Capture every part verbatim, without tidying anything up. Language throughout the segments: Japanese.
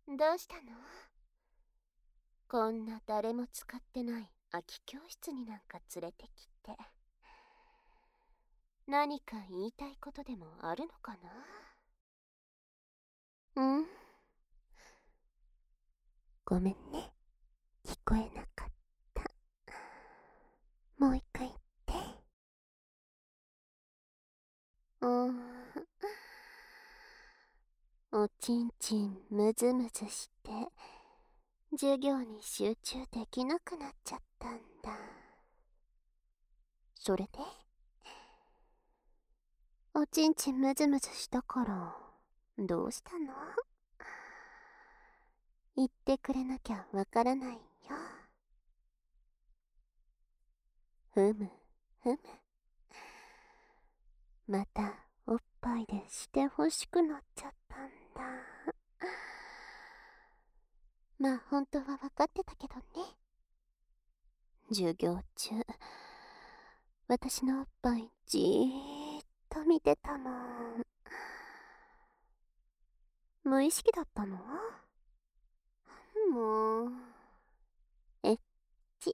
どうしたの？こんな誰も使ってない空き教室になんか連れてきて。何か言いたいことでもあるのかな？うん？ごめんね。聞こえなかった。もう一回言って。うーん。おちんちんムズムズして、授業に集中できなくなっちゃったんだ。それで？おちんちんムズムズしたから、どうしたの？言ってくれなきゃわからないよ。ふむ、ふむ。またおっぱいでしてほしくなっちゃったんだ。まあ本当はわかってたけどね。授業中、私のおっぱいじーっと見てたもん。無意識だったの？もう、えっち。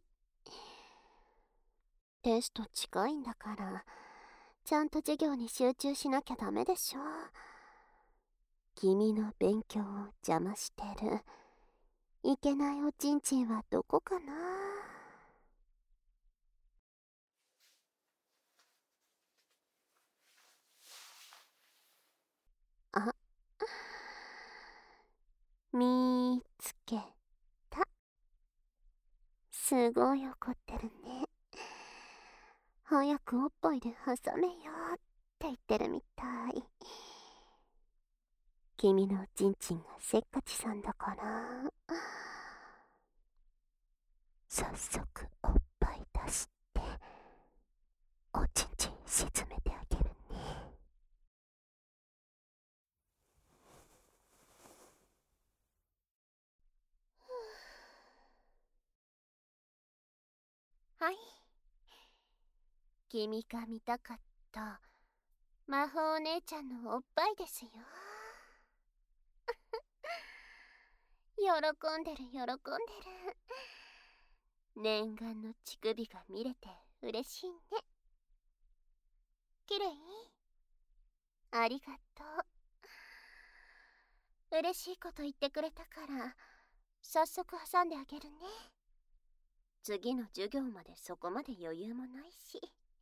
テスト近いんだから、ちゃんと授業に集中しなきゃダメでしょ。君の勉強を邪魔してるいけないおちんちんはどこかな？あ、見つけた。すごい怒ってるね。早くおっぱいで挟めよって言ってるみたい。君のおちんちんがせっかちさんだから、早速おっぱい出して、おちんちん沈めてあげるね。はい。君が見たかった魔法お姉ちゃんのおっぱいですよ。喜んでる喜んでる。念願の乳首が見れて嬉しいね。きれい？ありがとう。嬉しいこと言ってくれたから早速挟んであげるね。次の授業までそこまで余裕もないし。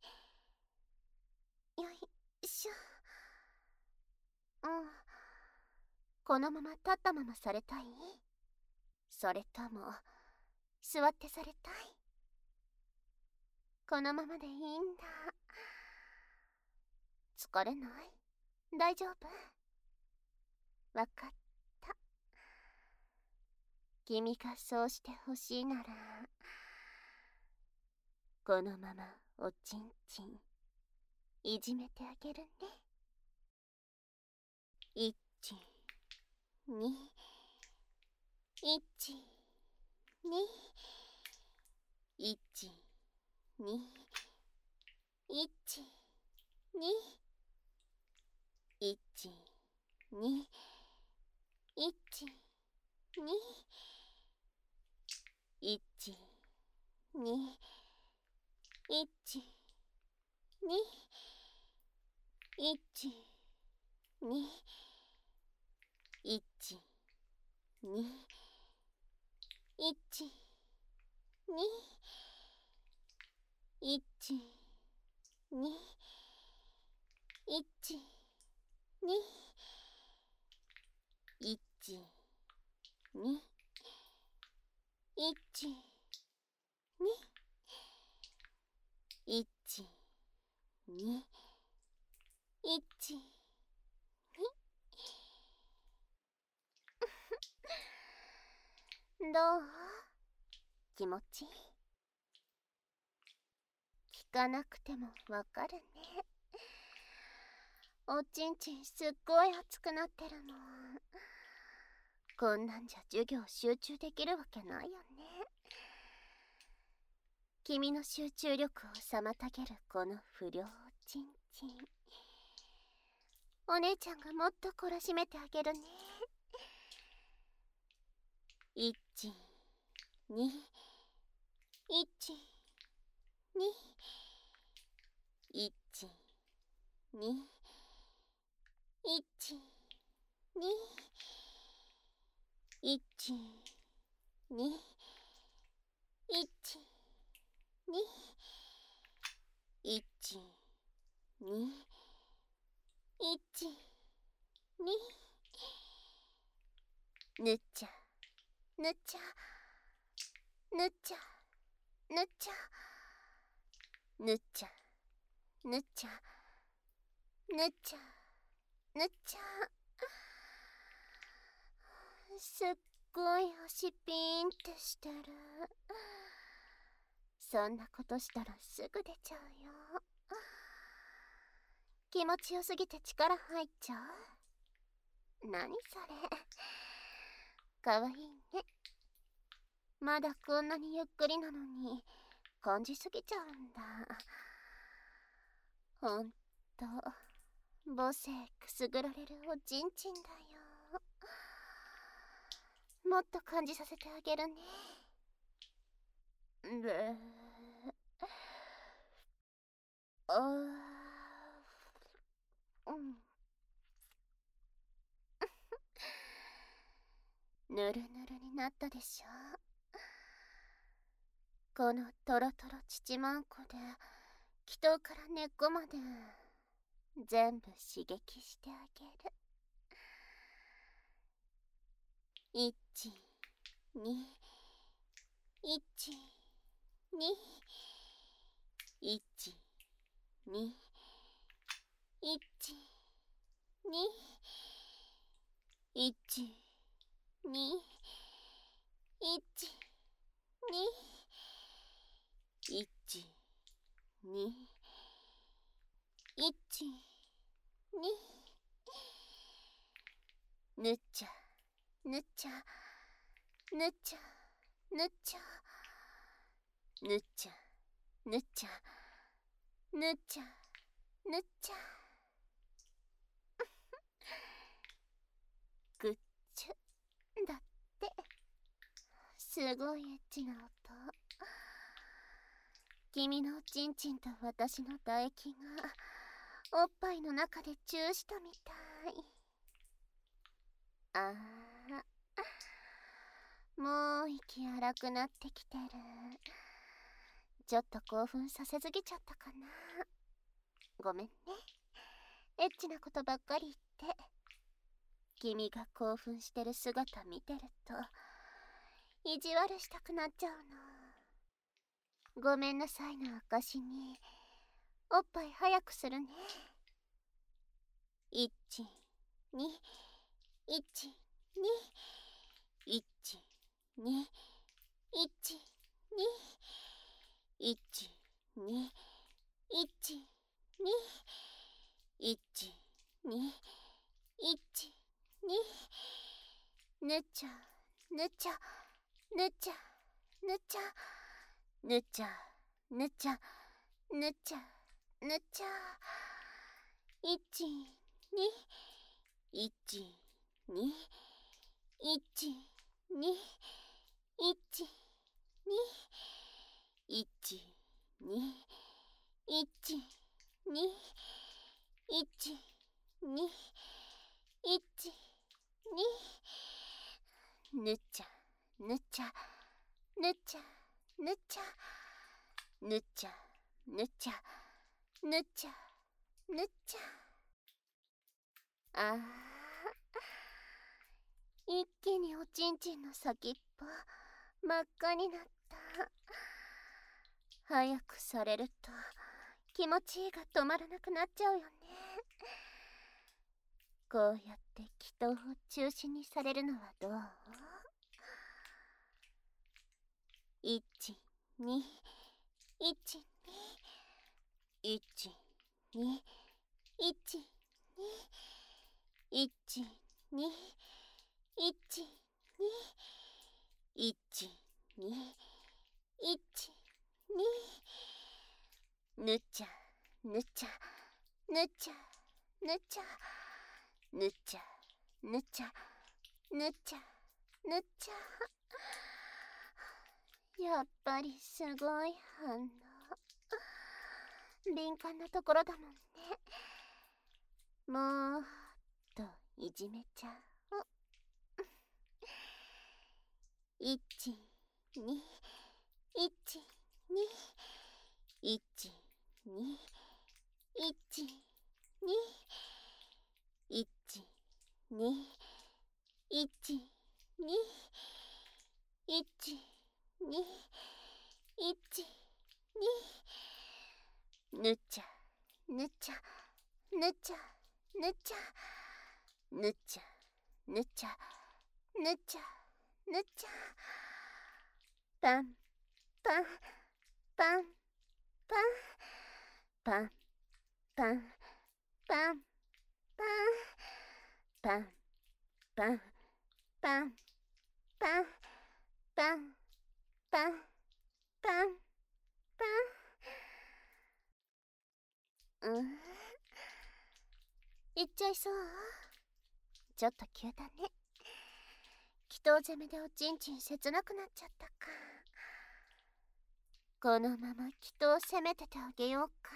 よいしょ。うん。このまま立ったままされたい？それとも座ってされたい？このままでいいんだ。疲れない？大丈夫？わかった。君がそうしてほしいなら、このままおちんちんいじめてあげるね。いち、に、いち、に、いち、に、いち、に、いち、に、いち、に、いち、に、いち、に、いち、に、いち、に、いち、に、いち、に、いち、に、いち、に、いち、に、いち、に、いち、に。どう？気持ちいい？聞かなくてもわかるね。おちんちんすっごい熱くなってるもん。こんなんじゃ授業集中できるわけないよね。君の集中力を妨げるこの不良おちんちん。お姉ちゃんがもっと懲らしめてあげるね。 いち、に、いち、に、いち、に、いち、に、いち、に、いち、に、いち、に、いち、に、ぬちゃ、ぬちゃ、ぬちゃ、ぬちゃ、ぬちゃ、ぬちゃ、ぬちゃ、ぬちゃ。すっごい足ピーンってしてる。そんなことしたらすぐ出ちゃうよ。気持ちよすぎて力入っちゃう。何それ。かわいいね。まだこんなにゆっくりなのに感じすぎちゃうんだ。ほんと母性くすぐられるおちんちんだよ。もっと感じさせてあげるね。ぶーあーうんぬるぬるになったでしょ。このトロトロ乳まんこで気頭から根っこまで全部刺激してあげる。いち、に、いち、に、いち、に、いち、に、いち、に、いち、に、いち、に、いち、に、ぬちゃ、ぬちゃ、ぬちゃ、ぬちゃ、ぬちゃ、ぬちゃ、ぬちゃ、ぬちゃ。ぐっちゅだって。すごいエッチな音。君のおちんちんと私の唾液がおっぱいの中でチューしたみたい。ああ、もう息荒くなってきてる。ちょっと興奮させすぎちゃったかな。ごめんね。エッチなことばっかり言って。君が興奮してる姿見てると意地悪したくなっちゃうの。ごめんなさいの証におっぱい早くするね。いち、に、いち、に、いち、に、いち、に、いち、に、いち、に、いち、に、いち、に、ぬちゃ、ぬちゃ、ぬちゃ、ぬちゃ、ぬちゃ、ぬちゃ、ぬちゃ、ぬちゃ。いち、に、いち、に、いち、に、いち、に、いち、に、いち、に、いち、に、いち、に、ぬちゃ、ぬちゃ、ぬちゃ、ぬちゃ、ぬちゃ、ぬちゃ、ぬちゃ、ぬちゃ。ああ、一気におちんちんの先っぽ真っ赤になった。早くされると気持ちいいが止まらなくなっちゃうよね。こうやって気頭を中心にされるのはどう？いち、に、いち、に、いち、に、いち、に、いち、に、いち、に、いち、に、いち、に、ぬちゃ、ぬちゃ、ぬちゃ、ぬちゃ、ぬちゃ、ぬちゃ、ぬちゃ、ぬちゃ。 やっぱりすごい反応。敏感なところだもんね。もっといじめちゃおう。いち、に、いち、に、いち、に、いち、に、いち、に、いち、に、いち、に、いち、に、ぬちゃ、ぬちゃ、ぬちゃ、ぬちゃ、ぬちゃ、ぬちゃ、ぬちゃ、ぬちゃ、パン、パン、パン、パン、パン、パン、パン、パン、パン、パン、パン、パン、パン、パン、パン、パン。うん。いっちゃいそう。ちょっと急だね。祈祷攻めでおちんちん切なくなっちゃったか。このまま祈祷を攻めててあげようか。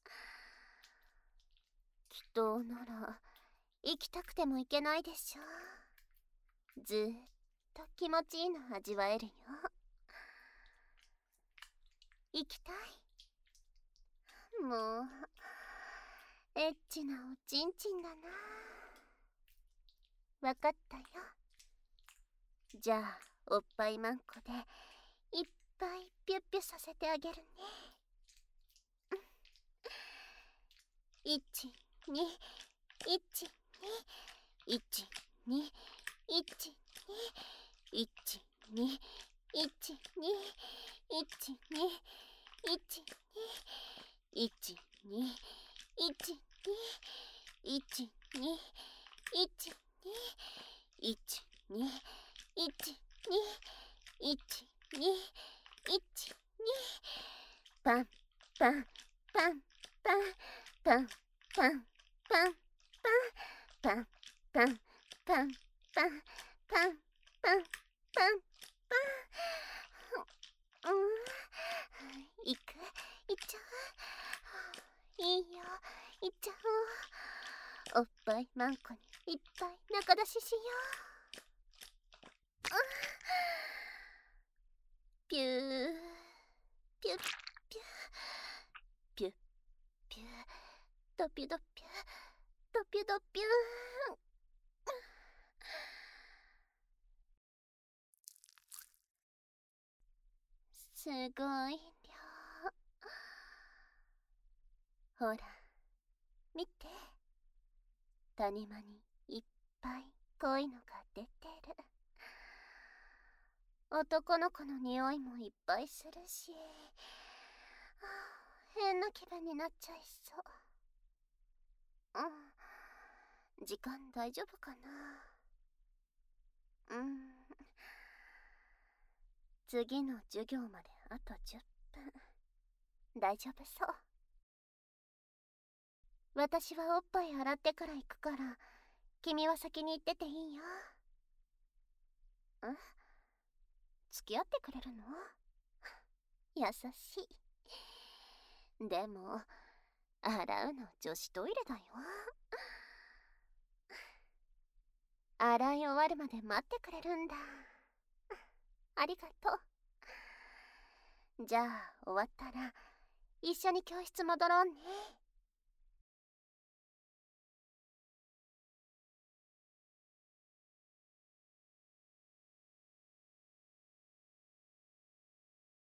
祈祷なら行きたくても行けないでしょ。ずーっと気持ちいいの味わえるよ。行きたい。もうエッチなおちんちんだな。わかったよ。じゃあおっぱいまんこでいっぱいピュッピュさせてあげるね。いち、に、いち、に、いち、に、いち、に、いち、に、いち、に、いち、に、いち、に、いち、に、いち、に、いち、に、いち、に、いち、に、いち、に、いち、に、いち、に、パン、パン、パン、パン、パン、パン、パン、パン、パン、パン、パン、パン、パン、パン、パン、パン。うん。いく、いっちゃう。いいよ、いっちゃおう。おっぱいまんこにいっぱい中出ししよう。ピュー、ピュッ、ピュー、ピュッ、ピュー、ドピュドピュー、ドピュドピュー。すごい量。ほら見て、谷間にいっぱい濃いのが出てる。男の子の匂いもいっぱいするし、はあ、変な気分になっちゃいそう。うん、時間大丈夫かな。うん、次の授業まであとじゅっぷん。大丈夫そう。私はおっぱい洗ってから行くから、君は先に行ってていいよ。ん？付き合ってくれるの？優しい。でも洗うの女子トイレだよ。洗い終わるまで待ってくれるんだ。ありがとう。じゃあ終わったら一緒に教室戻ろうね。